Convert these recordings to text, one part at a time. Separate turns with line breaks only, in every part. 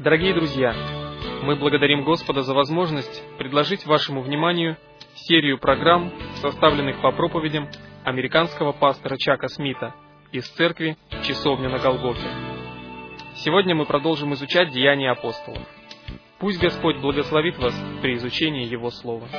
Дорогие друзья, мы благодарим Господа за возможность предложить вашему вниманию серию программ, составленных по проповедям американского пастора Чака Смита из церкви «Часовня на Голгофе». Сегодня мы продолжим изучать Деяния апостолов. Пусть Господь благословит вас при изучении Его Слова.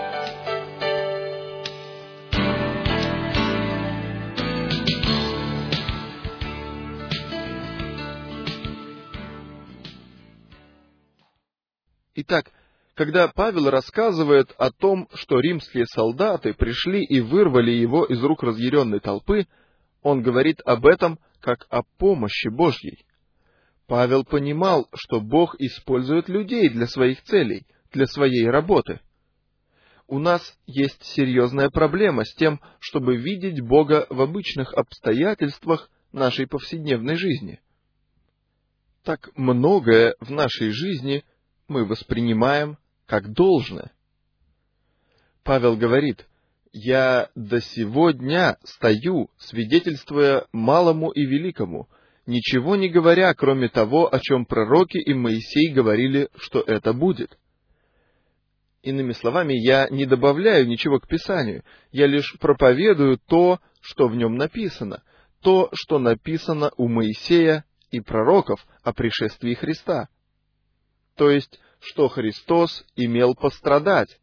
Итак, когда Павел рассказывает о том, что римские солдаты пришли и вырвали его из рук разъяренной толпы, он говорит об этом как о помощи Божьей. Павел понимал, что Бог использует людей для своих целей, для своей работы. У нас есть серьезная проблема с тем, чтобы видеть Бога в обычных обстоятельствах нашей повседневной жизни. Так многое в нашей жизни мы воспринимаем как должное. Павел говорит: «Я до сего дня стою, свидетельствуя малому и великому, ничего не говоря, кроме того, о чем пророки и Моисей говорили, что это будет». Иными словами, я не добавляю ничего к Писанию, я лишь проповедую то, что в нем написано, то, что написано у Моисея и пророков о пришествии Христа. То есть, что Христос имел пострадать.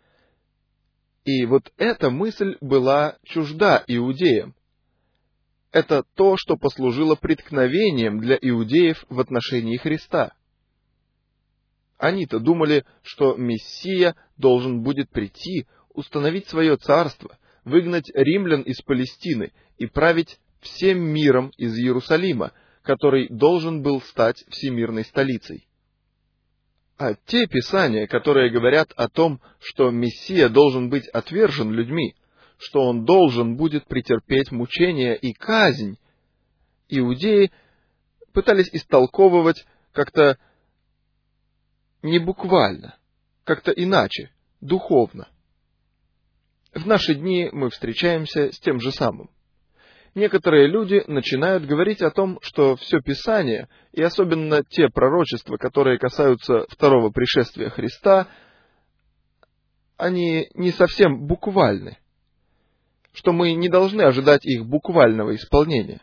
И вот эта мысль была чужда иудеям. Это то, что послужило преткновением для иудеев в отношении Христа. Они-то думали, что Мессия должен будет прийти, установить свое царство, выгнать римлян из Палестины и править всем миром из Иерусалима, который должен был стать всемирной столицей. А те писания, которые говорят о том, что Мессия должен быть отвержен людьми, что он должен будет претерпеть мучения и казнь, иудеи пытались истолковывать как-то не буквально, как-то иначе, духовно. В наши дни мы встречаемся с тем же самым. Некоторые люди начинают говорить о том, что все Писание, и особенно те пророчества, которые касаются второго пришествия Христа, они не совсем буквальны, что мы не должны ожидать их буквального исполнения.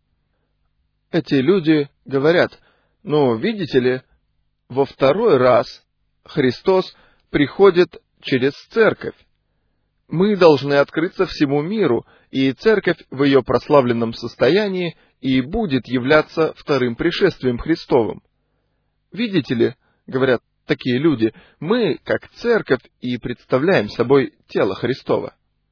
Эти люди говорят: видите ли, во второй раз Христос приходит через церковь. Мы должны открыться всему миру, и церковь в ее прославленном состоянии и будет являться вторым пришествием Христовым. Видите ли, говорят такие люди, мы, как церковь, и представляем собой тело Христово.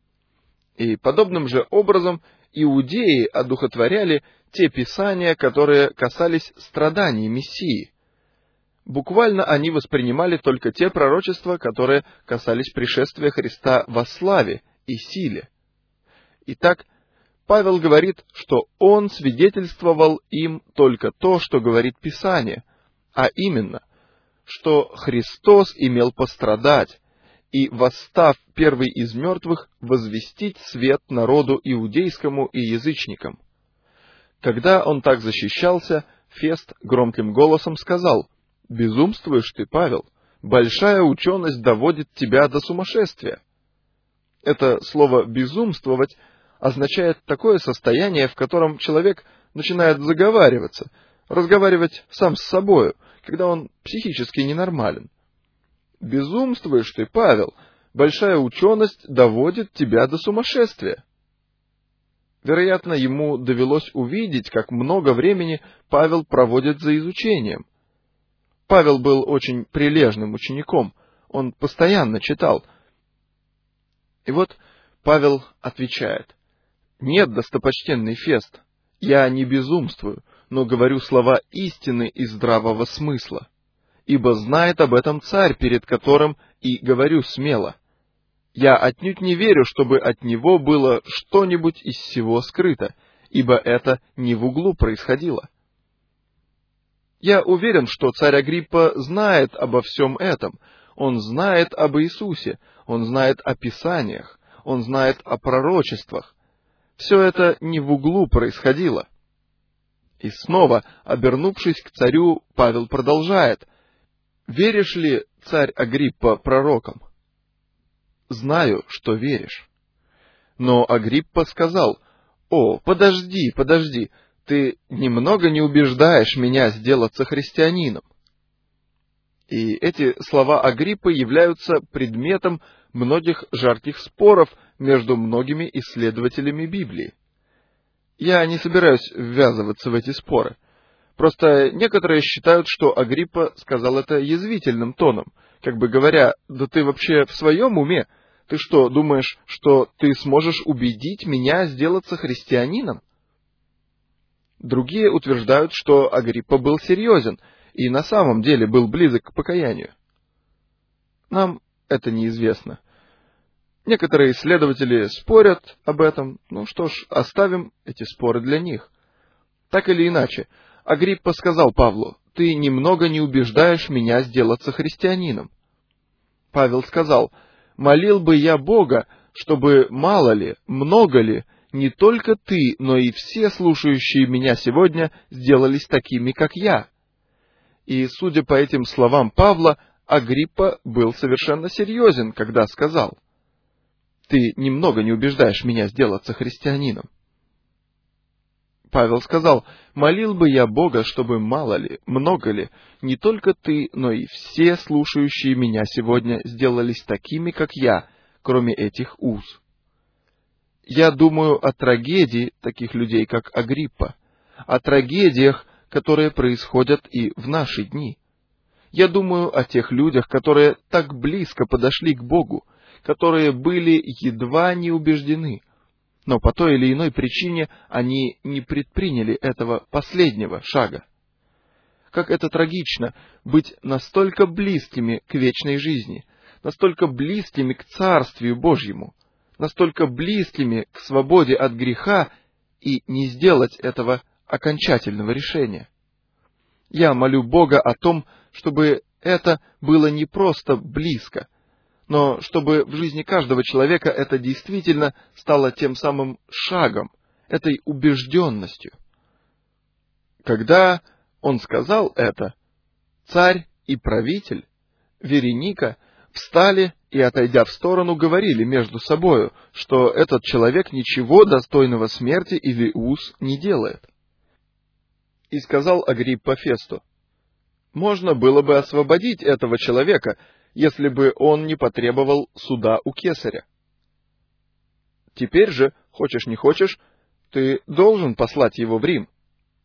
И подобным же образом иудеи одухотворяли те писания, которые касались страданий Мессии. Буквально они воспринимали только те пророчества, которые касались пришествия Христа во славе и силе. Итак, Павел говорит, что он свидетельствовал им только то, что говорит Писание, а именно, что Христос имел пострадать и, восстав первый из мертвых, возвестить свет народу иудейскому и язычникам. Когда он так защищался, Фест громким голосом сказал: «Безумствуешь ты, Павел, большая ученость доводит тебя до сумасшествия». Это слово «безумствовать» означает такое состояние, в котором человек начинает заговариваться, разговаривать сам с собою, когда он психически ненормален. «Безумствуешь ты, Павел, большая ученость доводит тебя до сумасшествия». Вероятно, ему довелось увидеть, как много времени Павел проводит за изучением. Павел был очень прилежным учеником, он постоянно читал. И вот Павел отвечает: «Нет, достопочтенный Фест, я не безумствую, но говорю слова истины и здравого смысла, ибо знает об этом царь, перед которым и говорю смело. Я отнюдь не верю, чтобы от него было что-нибудь из всего скрыто, ибо это не в углу происходило. Я уверен, что царь Агриппа знает обо всем этом. Он знает об Иисусе, он знает о Писаниях, он знает о пророчествах. Все это не в углу происходило. И снова, обернувшись к царю, Павел продолжает: «Веришь ли, царь Агриппа, пророкам?» «Знаю, что веришь». Но Агриппа сказал: «О, подожди, ты немного не убеждаешь меня сделаться христианином». И эти слова Агриппы являются предметом многих жарких споров между многими исследователями Библии. Я не собираюсь ввязываться в эти споры. Просто некоторые считают, что Агриппа сказал это язвительным тоном, как бы говоря: «Да ты вообще в своем уме? Ты что, думаешь, что ты сможешь убедить меня сделаться христианином?» Другие утверждают, что Агриппа был серьезен и на самом деле был близок к покаянию. Нам это неизвестно. Некоторые исследователи спорят об этом. Ну что ж, оставим эти споры для них. Так или иначе, Агриппа сказал Павлу: «Ты немного не убеждаешь меня сделаться христианином». Павел сказал: «Молил бы я Бога, чтобы мало ли, много ли, не только ты, но и все слушающие меня сегодня сделались такими, как я». И, судя по этим словам Павла, Агриппа был совершенно серьезен, когда сказал: «Ты немного не убеждаешь меня сделаться христианином». Павел сказал: «Молил бы я Бога, чтобы мало ли, много ли, не только ты, но и все слушающие меня сегодня сделались такими, как я, кроме этих уз». Я думаю о трагедии таких людей, как Агриппа, о трагедиях, которые происходят и в наши дни. Я думаю о тех людях, которые так близко подошли к Богу, которые были едва не убеждены, но по той или иной причине они не предприняли этого последнего шага. Как это трагично быть настолько близкими к вечной жизни, настолько близкими к Царствию Божьему, настолько близкими к свободе от греха и не сделать этого окончательного решения. Я молю Бога о том, чтобы это было не просто близко, но чтобы в жизни каждого человека это действительно стало тем самым шагом, этой убежденностью. Когда он сказал это, царь и правитель, Вереника, встали и, отойдя в сторону, говорили между собою, что этот человек ничего достойного смерти или уз не делает. И сказал Агриппа Фесту: «Можно было бы освободить этого человека, если бы он не потребовал суда у кесаря. Теперь же, хочешь не хочешь, ты должен послать его в Рим».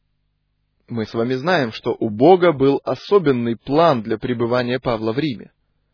Мы с вами знаем, что у Бога был особенный план для пребывания Павла в Риме.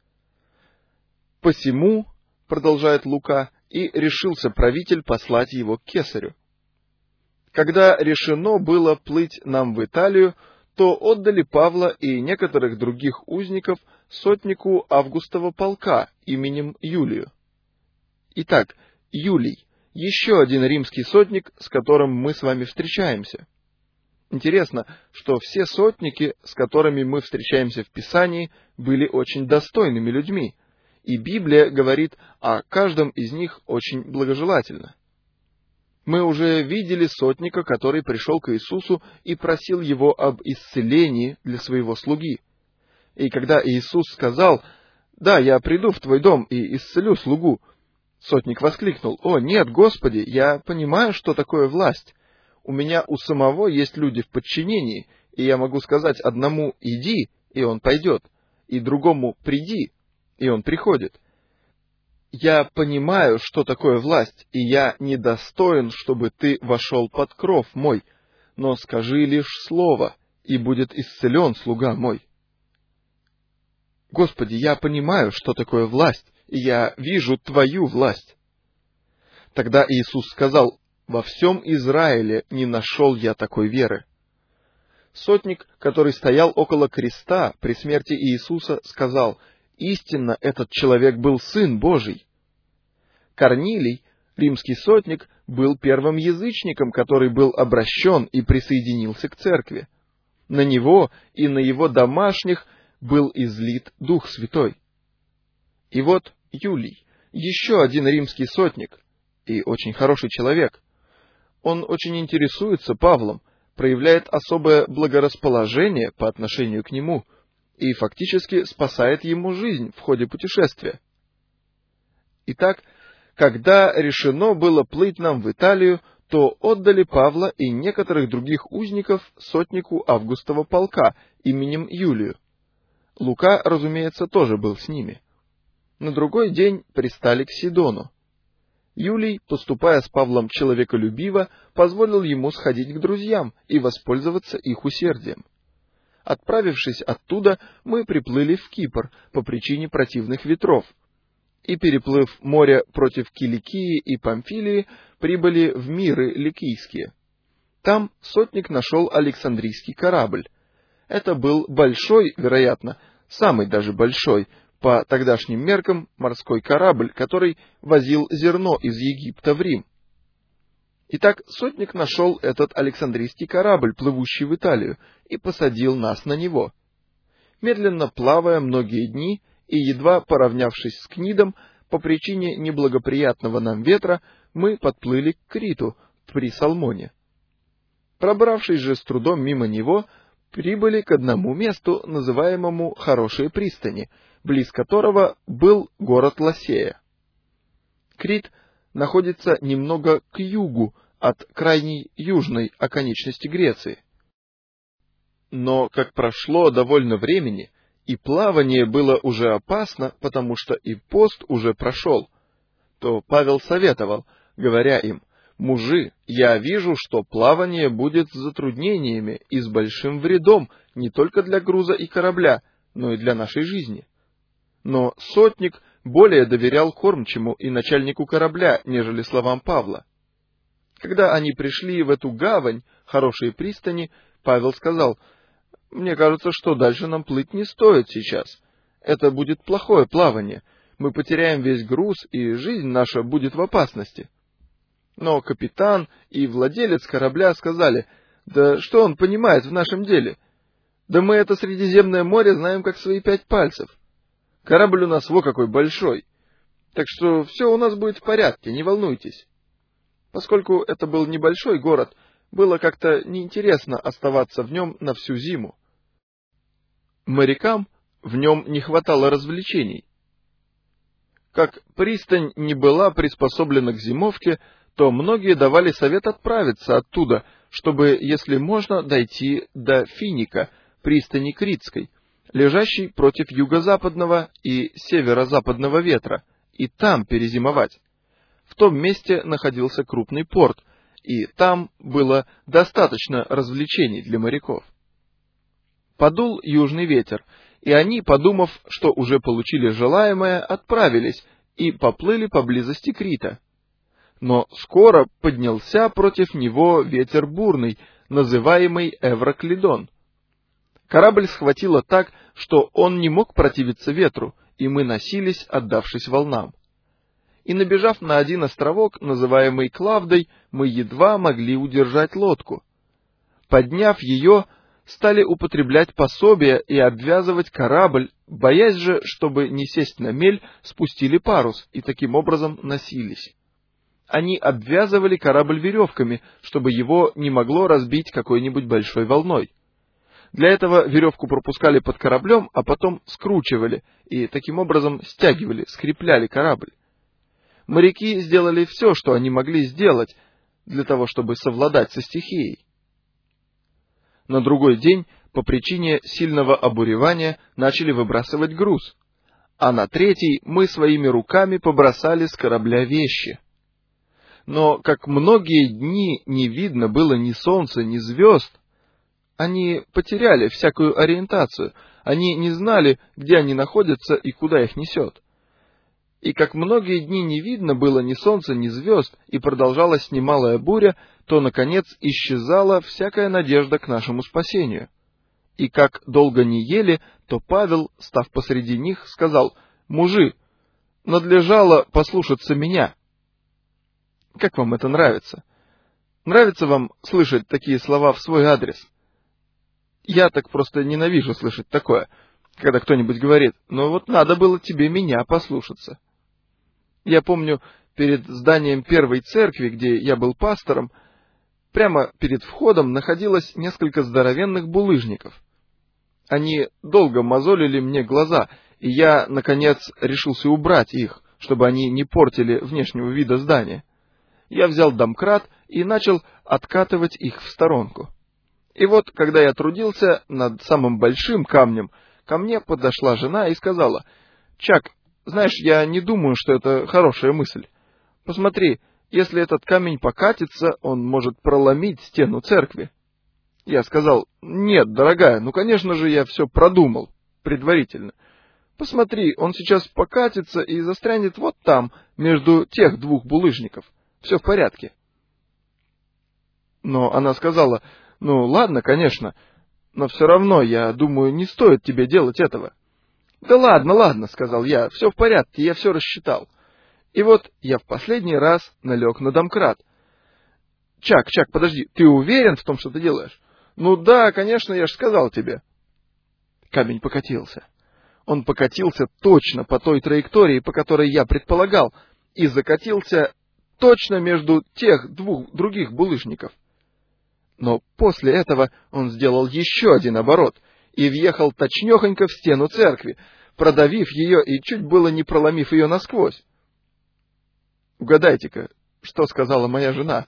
«Посему, — продолжает Лука, — и решился правитель послать его к кесарю. Когда решено было плыть нам в Италию, то отдали Павла и некоторых других узников сотнику Августова полка именем Юлию». Итак, Юлий — еще один римский сотник, с которым мы с вами встречаемся. Интересно, что все сотники, с которыми мы встречаемся в Писании, были очень достойными людьми, и Библия говорит о каждом из них очень благожелательно. Мы уже видели сотника, который пришел к Иисусу и просил его об исцелении для своего слуги. И когда Иисус сказал: «Да, я приду в твой дом и исцелю слугу», сотник воскликнул: «О, нет, Господи, я понимаю, что такое власть. У меня у самого есть люди в подчинении, и я могу сказать одному: иди, и он пойдет, и другому: приди, и он приходит. Я понимаю, что такое власть, и я недостоин, чтобы ты вошел под кров мой, но скажи лишь слово, и будет исцелен слуга мой». Господи, я понимаю, что такое власть, и я вижу Твою власть. Тогда Иисус сказал: «Во всем Израиле не нашел я такой веры». Сотник, который стоял около креста при смерти Иисуса, сказал: «Истинно этот человек был Сын Божий». Корнилий, римский сотник, был первым язычником, который был обращен и присоединился к церкви. На него и на его домашних был излит Дух Святой. И вот Юлий, еще один римский сотник, и очень хороший человек. Он очень интересуется Павлом, проявляет особое благорасположение по отношению к нему и фактически спасает ему жизнь в ходе путешествия. Итак, когда решено было плыть нам в Италию, то отдали Павла и некоторых других узников сотнику Августова полка именем Юлию. Лука, разумеется, тоже был с ними. На другой день пристали к Сидону. Юлий, поступая с Павлом человеколюбиво, позволил ему сходить к друзьям и воспользоваться их усердием. Отправившись оттуда, мы приплыли в Кипр по причине противных ветров, и, переплыв море против Киликии и Памфилии, прибыли в Миры Ликийские. Там сотник нашел Александрийский корабль. Это был большой, вероятно, самый даже большой, по тогдашним меркам, морской корабль, который возил зерно из Египта в Рим. Итак, сотник нашел этот Александрийский корабль, плывущий в Италию, и посадил нас на него. Медленно плавая многие дни, и едва поравнявшись с Книдом, по причине неблагоприятного нам ветра, мы подплыли к Криту при Салмоне. Пробравшись же с трудом мимо него, прибыли к одному месту, называемому Хорошие пристани, близ которого был город Ласея. Крит находится немного к югу от крайней южной оконечности Греции. Но, как прошло довольно времени, и плавание было уже опасно, потому что и пост уже прошел, то Павел советовал, говоря им: «Мужи, я вижу, что плавание будет с затруднениями и с большим вредом не только для груза и корабля, но и для нашей жизни». Но сотник более доверял кормчему и начальнику корабля, нежели словам Павла. Когда они пришли в эту гавань, Хорошие пристани, Павел сказал: «Мне кажется, что дальше нам плыть не стоит сейчас. Это будет плохое плавание. Мы потеряем весь груз, и жизнь наша будет в опасности». Но капитан и владелец корабля сказали: «Да что он понимает в нашем деле? Да мы это Средиземное море знаем как свои 5 пальцев. Корабль у нас во какой большой. Так что все у нас будет в порядке, не волнуйтесь». Поскольку это был небольшой город, было как-то неинтересно оставаться в нем на всю зиму. Морякам в нем не хватало развлечений. Как пристань не была приспособлена к зимовке, то многие давали совет отправиться оттуда, чтобы, если можно, дойти до Финика, пристани Критской, лежащей против юго-западного и северо-западного ветра, и там перезимовать. В том месте находился крупный порт, и там было достаточно развлечений для моряков. Подул южный ветер, и они, подумав, что уже получили желаемое, отправились и поплыли поблизости Крита. Но скоро поднялся против него ветер бурный, называемый Эвроклидон. Корабль схватило так, что он не мог противиться ветру, и мы носились, отдавшись волнам. И, набежав на один островок, называемый Клавдой, мы едва могли удержать лодку. Подняв ее, стали употреблять пособия и обвязывать корабль, боясь же, чтобы не сесть на мель, спустили парус и таким образом носились. Они обвязывали корабль веревками, чтобы его не могло разбить какой-нибудь большой волной. Для этого веревку пропускали под кораблем, а потом скручивали и таким образом стягивали, скрепляли корабль. Моряки сделали все, что они могли сделать, для того, чтобы совладать со стихией. На другой день, по причине сильного обуревания, начали выбрасывать груз, а на третий мы своими руками побросали с корабля вещи. Но, как многие дни не видно было ни солнца, ни звезд, они потеряли всякую ориентацию, они не знали, где они находятся и куда их несет. И как многие дни не видно было ни солнца, ни звезд, и продолжалась немалая буря, то, наконец, исчезала всякая надежда к нашему спасению. И как долго не ели, то Павел, став посреди них, сказал: «Мужи, надлежало послушаться меня». Как вам это нравится? Нравится вам слышать такие слова в свой адрес? Я так просто ненавижу слышать такое, когда кто-нибудь говорит: «Ну вот надо было тебе меня послушаться». Я помню, перед зданием первой церкви, где я был пастором, Прямо перед входом находилось несколько здоровенных булыжников. Они долго мозолили мне глаза, и я, наконец, решился убрать их, чтобы они не портили внешнего вида здания. Я взял домкрат и начал откатывать их в сторонку. И вот, когда я трудился над самым большим камнем, ко мне подошла жена и сказала: «Чак, знаешь, я не думаю, что это хорошая мысль. Посмотри, если этот камень покатится, он может проломить стену церкви». Я сказал: «Нет, дорогая, ну, конечно же, я все продумал предварительно. Посмотри, он сейчас покатится и застрянет вот там, между тех двух булыжников. Все в порядке». Но она сказала: «Ну, ладно, конечно, но все равно, я думаю, не стоит тебе делать этого». «Да ладно, ладно», — сказал я, — «все в порядке, я все рассчитал». И вот я в последний раз налег на домкрат. «Чак, подожди, ты уверен в том, что ты делаешь?» «Ну да, конечно, я же сказал тебе». Камень покатился. Он покатился точно по той траектории, по которой я предполагал, и закатился точно между тех двух других булыжников. Но после этого он сделал еще один оборот и въехал точнехонько в стену церкви, продавив ее и чуть было не проломив ее насквозь. Угадайте-ка, что сказала моя жена?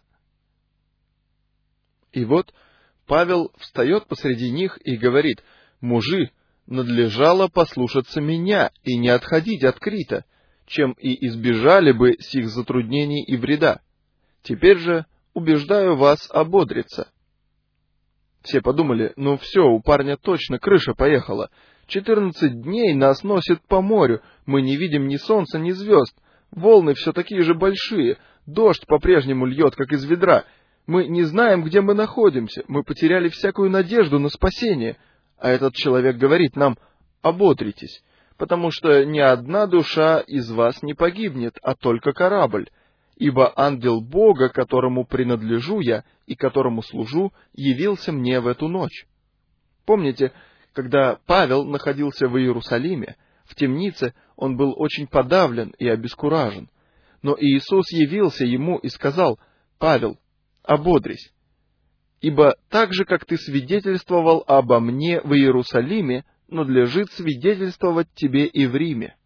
И вот Павел встает посреди них и говорит: «Мужи, надлежало послушаться меня и не отходить от Крита, чем и избежали бы сих затруднений и вреда. Теперь же убеждаю вас ободриться». Все подумали: ну все, у парня точно крыша поехала. 14 дней нас носит по морю, мы не видим ни солнца, ни звезд, волны все такие же большие, дождь по-прежнему льет, как из ведра. Мы не знаем, где мы находимся, мы потеряли всякую надежду на спасение. А этот человек говорит нам: ободритесь, потому что ни одна душа из вас не погибнет, а только корабль. Ибо ангел Бога, которому принадлежу я и которому служу, явился мне в эту ночь. Помните, когда Павел находился в Иерусалиме, в темнице, он был очень подавлен и обескуражен. Но Иисус явился ему и сказал: «Павел, ободрись, ибо так же, как ты свидетельствовал обо мне в Иерусалиме, надлежит свидетельствовать тебе и в Риме».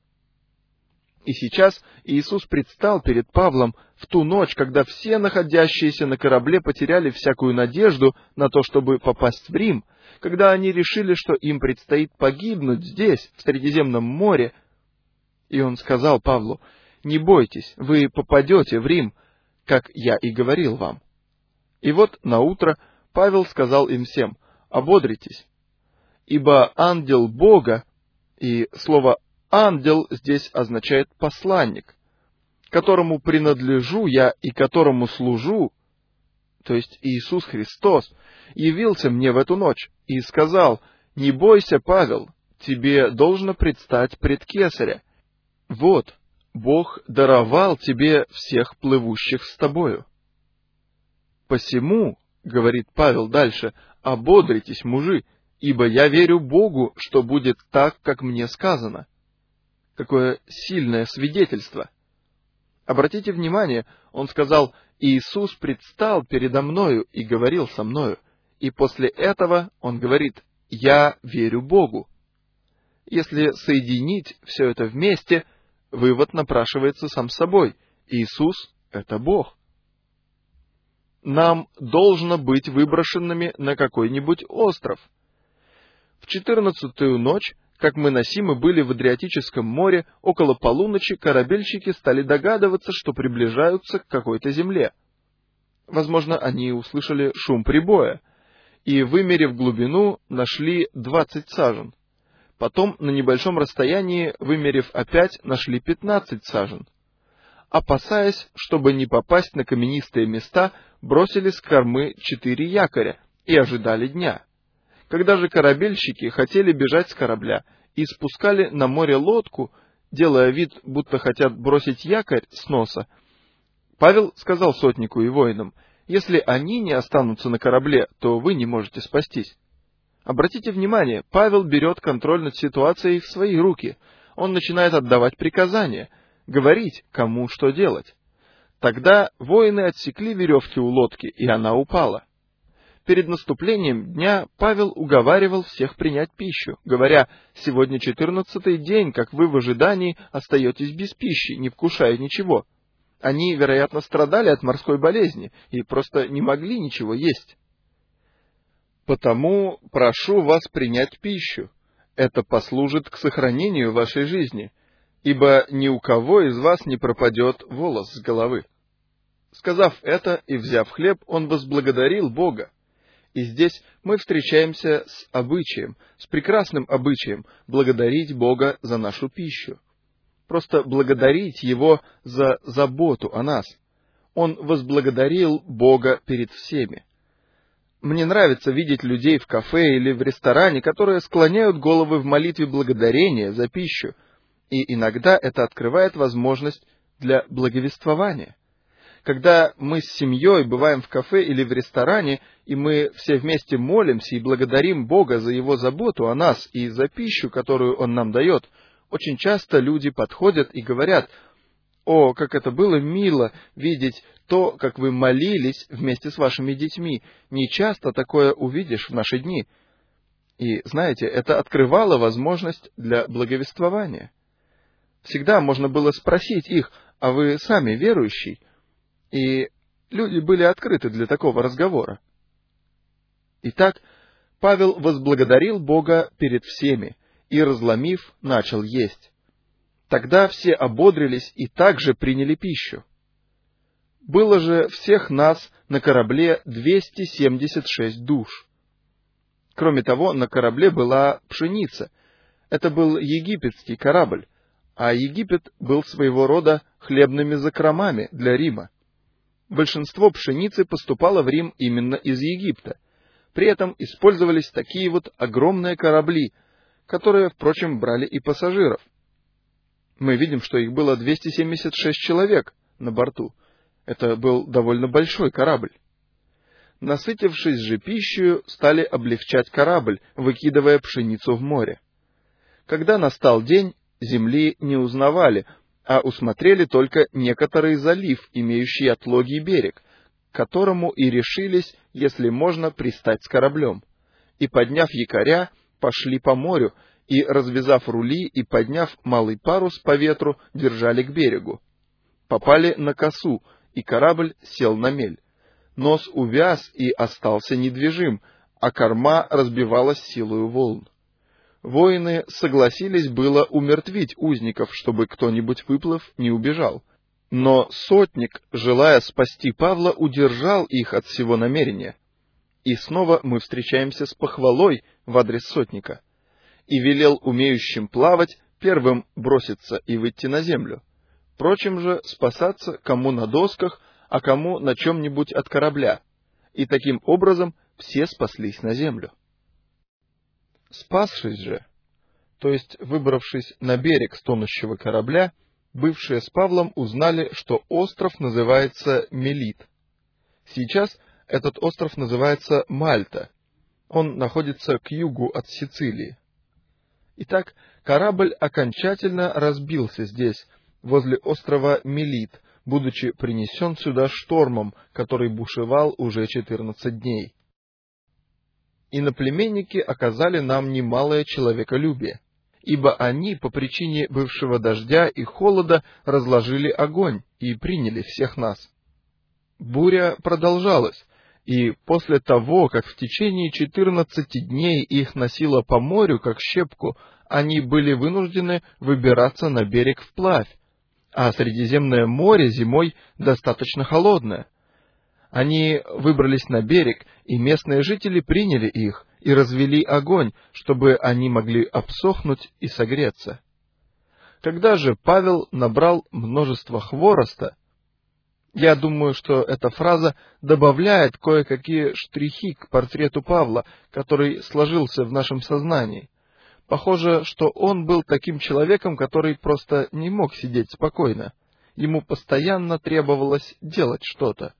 И сейчас Иисус предстал перед Павлом в ту ночь, когда все находящиеся на корабле потеряли всякую надежду на то, чтобы попасть в Рим, когда они решили, что им предстоит погибнуть здесь, в Средиземном море. И он сказал Павлу: «Не бойтесь, вы попадете в Рим, как я и говорил вам». И вот наутро Павел сказал им всем: «Ободритесь, ибо ангел Бога», и слово «ангел» здесь означает «посланник», «которому принадлежу я и которому служу», то есть Иисус Христос, явился мне в эту ночь и сказал: «Не бойся, Павел, тебе должно предстать пред Кесаря. Вот, Бог даровал тебе всех плывущих с тобою». «Посему, — говорит Павел дальше, — ободритесь, мужи, ибо я верю Богу, что будет так, как мне сказано». Какое сильное свидетельство! Обратите внимание, он сказал: «Иисус предстал передо мною и говорил со мною». И после этого он говорит: «Я верю Богу». Если соединить все это вместе, вывод напрашивается сам собой: Иисус — это Бог. Нам должно быть выброшенными на какой-нибудь остров. В 14-ю ночь, как мы носимы были в Адриатическом море, около полуночи корабельщики стали догадываться, что приближаются к какой-то земле. Возможно, они услышали шум прибоя, и, вымерив глубину, нашли 20 сажен. Потом, на небольшом расстоянии, вымерив опять, нашли 15 сажен. Опасаясь, чтобы не попасть на каменистые места, бросили с кормы 4 якоря и ожидали дня. Когда же корабельщики хотели бежать с корабля и спускали на море лодку, делая вид, будто хотят бросить якорь с носа, Павел сказал сотнику и воинам: «Если они не останутся на корабле, то вы не можете спастись». Обратите внимание, Павел берет контроль над ситуацией в свои руки. Он начинает отдавать приказания, говорить, кому что делать. Тогда воины отсекли веревки у лодки, и она упала. Перед наступлением дня Павел уговаривал всех принять пищу, говоря: «Сегодня 14-й день, как вы в ожидании остаетесь без пищи, не вкушая ничего». Они, вероятно, страдали от морской болезни и просто не могли ничего есть. «Потому прошу вас принять пищу. Это послужит к сохранению вашей жизни, ибо ни у кого из вас не пропадет волос с головы». Сказав это и взяв хлеб, он возблагодарил Бога. И здесь мы встречаемся с обычаем, с прекрасным обычаем благодарить Бога за нашу пищу. Просто благодарить Его за заботу о нас. Он возблагодарил Бога перед всеми. Мне нравится видеть людей в кафе или в ресторане, которые склоняют головы в молитве благодарения за пищу, и иногда это открывает возможность для благовествования. Когда мы с семьей бываем в кафе или в ресторане, и мы все вместе молимся и благодарим Бога за Его заботу о нас и за пищу, которую Он нам дает, очень часто люди подходят и говорят: «О, как это было мило видеть то, как вы молились вместе с вашими детьми. Не часто такое увидишь в наши дни». И, знаете, это открывало возможность для благовествования. Всегда можно было спросить их: «А вы сами верующий?» И люди были открыты для такого разговора. Итак, Павел возблагодарил Бога перед всеми и, разломив, начал есть. Тогда все ободрились и также приняли пищу. Было же всех нас на корабле 276 душ. Кроме того, на корабле была пшеница. Это был египетский корабль, а Египет был своего рода хлебными закромами для Рима. Большинство пшеницы поступало в Рим именно из Египта. При этом использовались такие вот огромные корабли, которые, впрочем, брали и пассажиров. Мы видим, что их было 276 человек на борту. Это был довольно большой корабль. Насытившись же пищей, стали облегчать корабль, выкидывая пшеницу в море. Когда настал день, земли не узнавали, а усмотрели только некоторый залив, имеющий отлогий берег, к которому и решились, если можно, пристать с кораблем. И, подняв якоря, пошли по морю, и, развязав рули и подняв малый парус по ветру, держали к берегу. Попали на косу, и корабль сел на мель. Нос увяз и остался недвижим, а корма разбивалась силою волн. Воины согласились было умертвить узников, чтобы кто-нибудь, выплыв, не убежал. Но сотник, желая спасти Павла, удержал их от всего намерения. И снова мы встречаемся с похвалой в адрес сотника. И велел умеющим плавать первым броситься и выйти на землю. Впрочем же спасаться кому на досках, а кому на чем-нибудь от корабля. И таким образом все спаслись на землю. Спасшись же, то есть выбравшись на берег с тонущего корабля, бывшие с Павлом узнали, что остров называется Мелит. Сейчас этот остров называется Мальта. Он находится к югу от Сицилии. Итак, корабль окончательно разбился здесь, возле острова Мелит, будучи принесен сюда штормом, который бушевал уже 14 дней. Иноплеменники оказали нам немалое человеколюбие, ибо они по причине бывшего дождя и холода разложили огонь и приняли всех нас. Буря продолжалась, и после того, как в течение 14 дней их носило по морю, как щепку, они были вынуждены выбираться на берег вплавь, а Средиземное море зимой достаточно холодное. Они выбрались на берег, и местные жители приняли их и развели огонь, чтобы они могли обсохнуть и согреться. Когда же Павел набрал множество хвороста, я думаю, что эта фраза добавляет кое-какие штрихи к портрету Павла, который сложился в нашем сознании. Похоже, что он был таким человеком, который просто не мог сидеть спокойно. Ему постоянно требовалось делать что-то.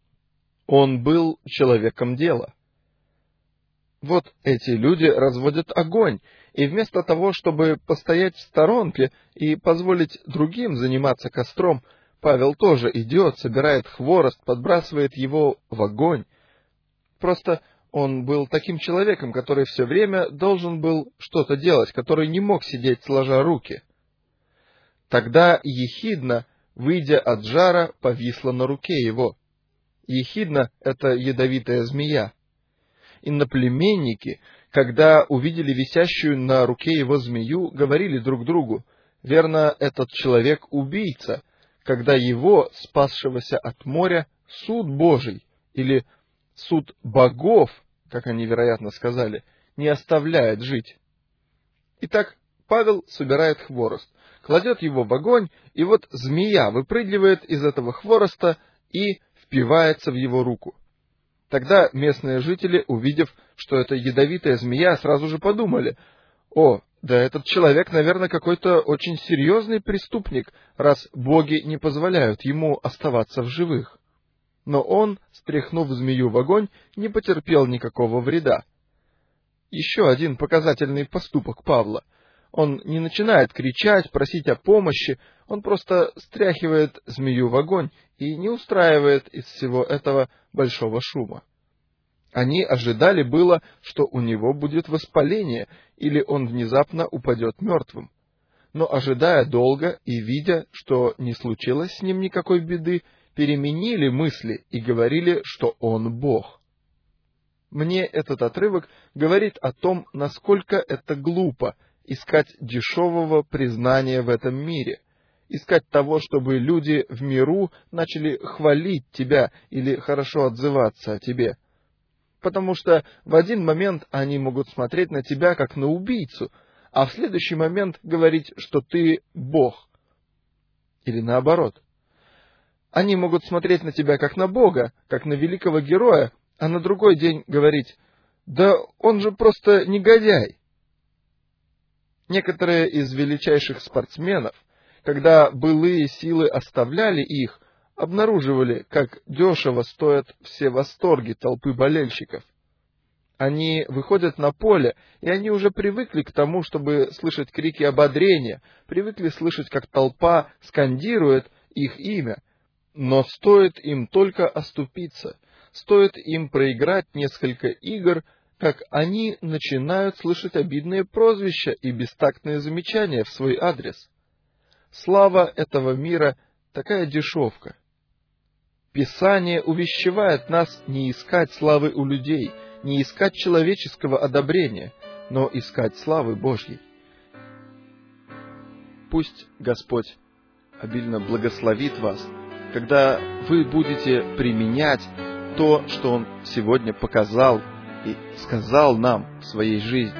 Он был человеком дела. Вот эти люди разводят огонь, и вместо того, чтобы постоять в сторонке и позволить другим заниматься костром, Павел тоже идет, собирает хворост, подбрасывает его в огонь. Просто он был таким человеком, который все время должен был что-то делать, который не мог сидеть сложа руки. Тогда ехидна, выйдя от жара, повисла на руке его. Ехидна — это ядовитая змея. Иноплеменники, когда увидели висящую на руке его змею, говорили друг другу: «Верно, этот человек убийца, когда его, спасшегося от моря, суд Божий, или суд богов, как они, вероятно, сказали, не оставляет жить». Итак, Павел собирает хворост, кладет его в огонь, и вот змея выпрыгивает из этого хвороста и впивается в его руку. Тогда местные жители, увидев, что это ядовитая змея, сразу же подумали: «О, да этот человек, наверное, какой-то очень серьезный преступник, раз боги не позволяют ему оставаться в живых». Но он, стряхнув змею в огонь, не потерпел никакого вреда. Еще один показательный поступок Павла. Он не начинает кричать, просить о помощи, он просто стряхивает змею в огонь и не устраивает из всего этого большого шума. Они ожидали было, что у него будет воспаление, или он внезапно упадет мертвым. Но, ожидая долго и видя, что не случилось с ним никакой беды, переменили мысли и говорили, что он Бог. Мне этот отрывок говорит о том, насколько это глупо искать дешевого признания в этом мире, искать того, чтобы люди в миру начали хвалить тебя или хорошо отзываться о тебе. Потому что в один момент они могут смотреть на тебя как на убийцу, а в следующий момент говорить, что ты Бог. Или наоборот. Они могут смотреть на тебя как на Бога, как на великого героя, а на другой день говорить: «Да он же просто негодяй». Некоторые из величайших спортсменов, когда былые силы оставляли их, обнаруживали, как дешево стоят все восторги толпы болельщиков. Они выходят на поле, и они уже привыкли к тому, чтобы слышать крики ободрения, привыкли слышать, как толпа скандирует их имя. Но стоит им только оступиться, стоит им проиграть несколько игр, как они начинают слышать обидные прозвища и бестактные замечания в свой адрес. Слава этого мира такая дешевка. Писание увещевает нас не искать славы у людей, не искать человеческого одобрения, но искать славы Божьей. Пусть Господь обильно благословит вас, когда вы будете применять то, что Он сегодня показал и сказал нам в своей жизни.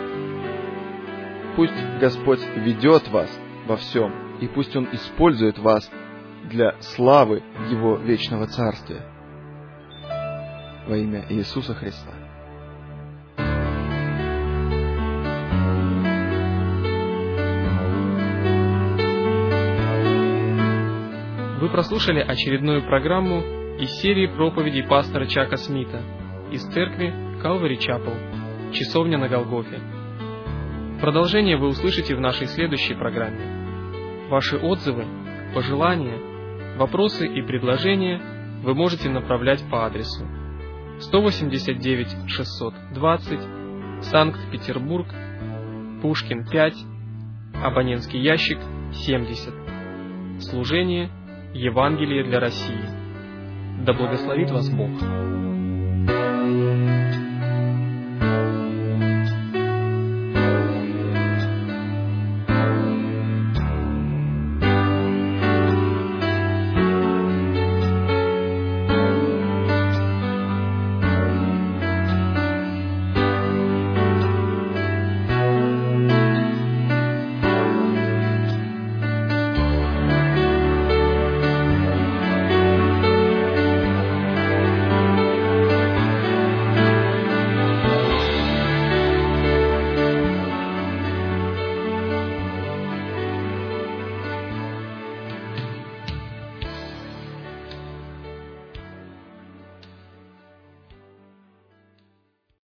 Пусть Господь ведет вас во всем, и пусть Он использует вас для славы Его вечного Царствия. Во имя Иисуса Христа.
Вы прослушали очередную программу из серии проповедей пастора Чака Смита из церкви Calvary Chapel, часовня на Голгофе. Продолжение вы услышите в нашей следующей программе. Ваши отзывы, пожелания, вопросы и предложения вы можете направлять по адресу 189 620, Санкт-Петербург, Пушкин 5, абонентский ящик 70. Служение Евангелие для России. Да благословит вас Бог!